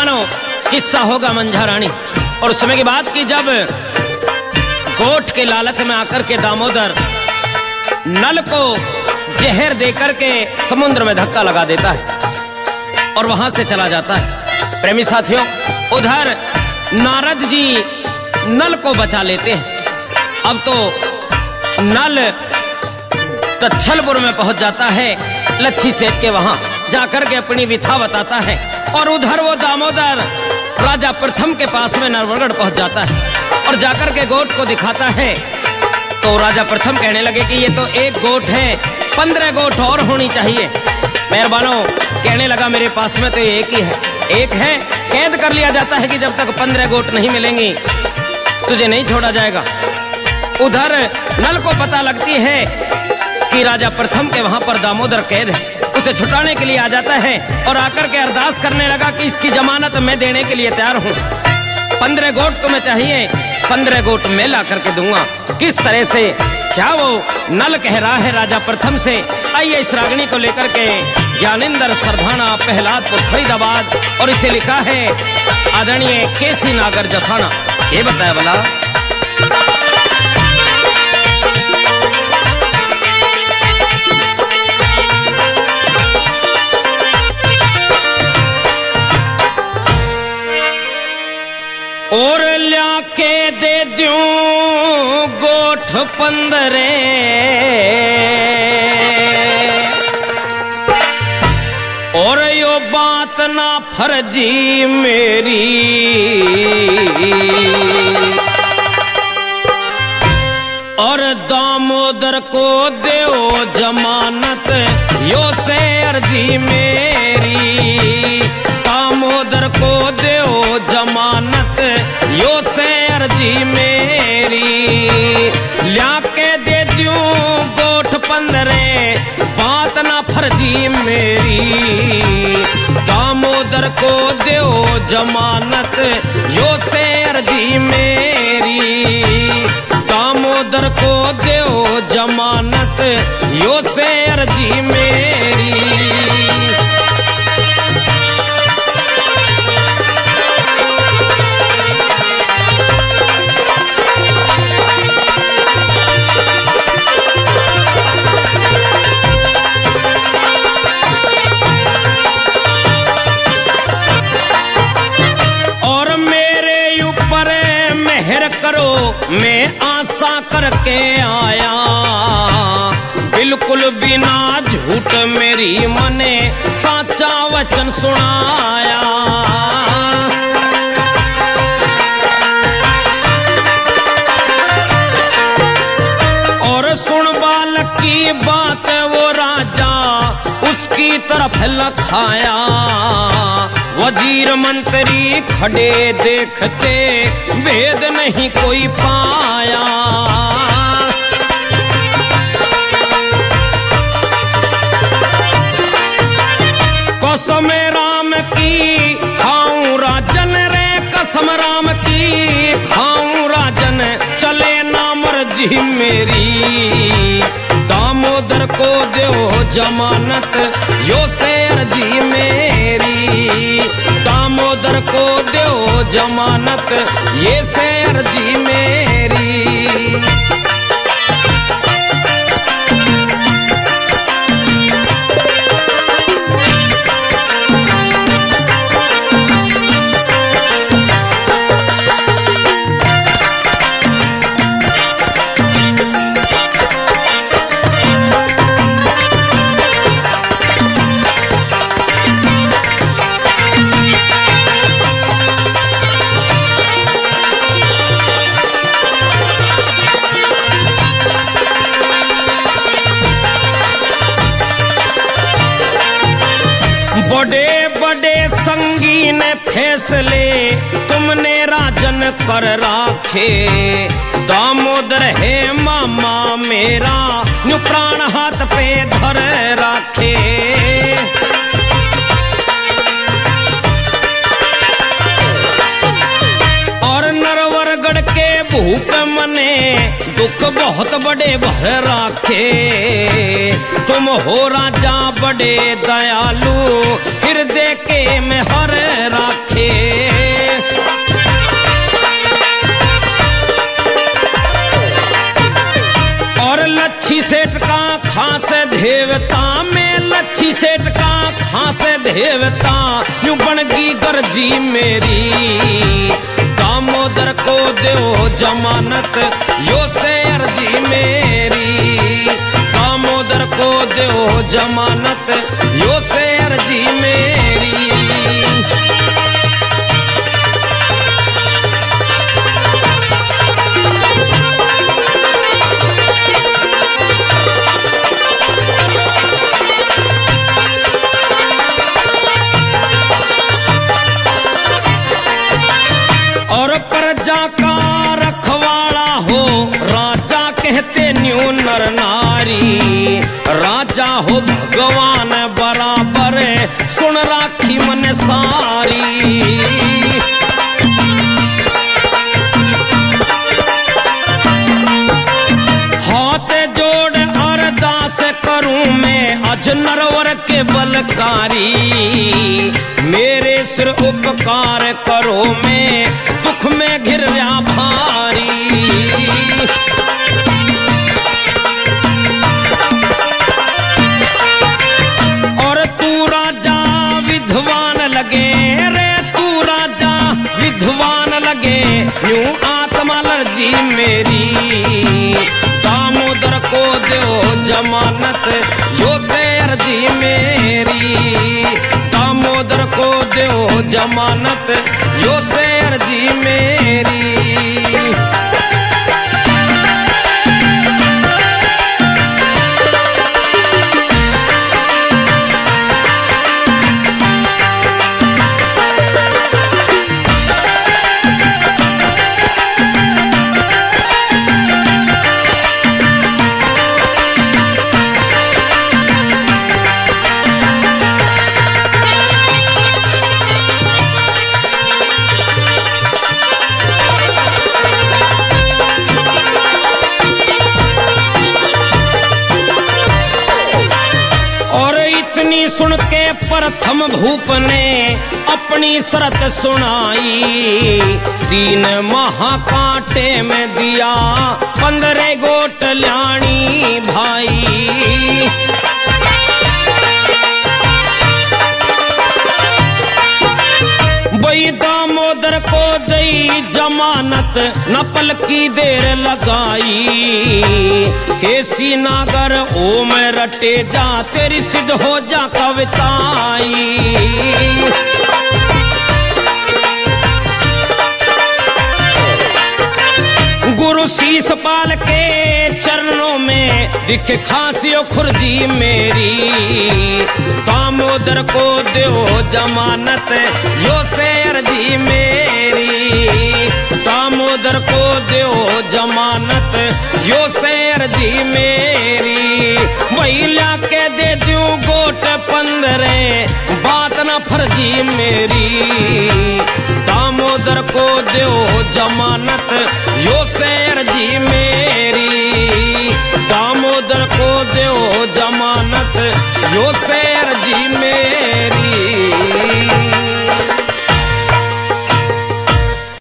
मेहरबानों, किस्सा होगा मंझा रानी। और उस समय की बात की जब गोठ के लालच में आकर के दामोदर नल को जहर देकर के समुद्र में धक्का लगा देता है और वहां से चला जाता है। प्रेमी साथियों, उधर नारद जी नल को बचा लेते हैं। अब तो नल तच्छलपुर में पहुंच जाता है, लच्छी सेठ के वहां जाकर के अपनी विथा बताता है। और उधर वो दामोदर राजा प्रथम के पास में नरवरगढ़ पहुंच जाता है और जाकर के गोट को दिखाता है। तो राजा प्रथम कहने लगे कि ये तो एक गोट है, 15 गोट और होनी चाहिए। मेहरबानों, कहने लगा मेरे पास में तो एक ही है, एक है, कैद कर लिया जाता है कि जब तक 15 गोट नहीं मिलेंगी तुझे नहीं छोड़ा जाएगा। उधर नल को पता लगती है कि राजा प्रथम के वहां पर दामोदर कैद है, उसे छुटाने के लिए आ जाता है और आकर के अरदास करने लगा कि इसकी जमानत मैं देने के लिए तैयार हूं। 15 गोट तुम्हें चाहिए, 15 गोट मैं ला करके दूंगा। किस तरह से, क्या वो नल कह रहा है राजा प्रथम से? आइए इस रागनी को लेकर के ज्ञानेंद्र सरधाना, प्रहलादपुर, फरीदाबाद, और इसे लिखा है आदरणीय केसी नागर जसाना। ये बताया भला और ल्या के दे दूं गोठ 15 और यो बात ना फर्जी मेरी, और दामोदर को दो जमानत यो से अर्जी मेरी। दामोदर को दो जमानत यो से अर्जी मेरी। ल्या के दे दूं गोठ 15 बात ना फर्जी मेरी। दामोदर को दो जमानत यो से अर्जी मेरी। दामोदर को दो जमानत यो से अर्जी मेरी। मैं आशा करके आया, बिल्कुल बिना झूठ मेरी मने साचा वचन सुनाया। और सुन बालक की बात वो राजा उसकी तरफ लखाया। वजीर मंत्री खड़े देखते भेद नहीं कोई पाया। कसम राम की खाऊं राजन रे, कसम राम की खाऊं राजन, चले ना मर्जी मेरी। दामोदर को दो जमानत यो से अर्जी मेरी। दामोदर को दो जमानत ये से अर्जी मेरी। बड़े बड़े संगीन फैसले तुमने राजन कर राखे। दामोदर है मामा मेरा, न्यू प्राण हाथ पे धर राखे। और नरवरगढ़ के भूप मने दुख बहुत बड़े भर राखे। तुम हो राजा बड़े दयालु, हृदय के में हर राखे। कहाँ से देवता यूं बनगी गर्जी मेरी। दामोदर को दो जमानत यो से अर्जी मेरी। दामोदर को दो जमानत यो से अर्जी मेरी। और प्रजा का रखवाला हो राजा कहते न्यू नर नारी। राजा हो भगवान बराबर सुन राखी मन सारी। हाथ जोड़ अरदास करूं मैं अज नरवर के बलकारी। मेरे सिर उपकार करो मैं दुख में घिर गया भारी। और तू राजा विद्वान लगे रे, तू राजा विद्वान लगे यूं आत्मा लर्जी मेरी। दामोदर को दो जमानत यो से अर्जी मेरी। दामोदर को दो जमानत यो से अर्जी मेरी। सुन के प्रथम भूप ने अपनी शरत सुनाई। 3 महाकांटे में दिया 15 गोट ल्याणी भाई। वही दामोदर को दई जमानत न पल की देर लगाई। केसी नागर ओम रटे जा तेरी सिद्ध हो जा कविताई। गुरु शीश पाल के चरणों में दिखे खासियो खुर्जी मेरी। दामोदर को दो जमानत यो से अर्जी मेरी। दामोदर को दो जमानत यो से अर्जी मेरी। महिला के दे दूं गोट 15 बात न फर्जी मेरी। दामोदर को दो जमानत यो से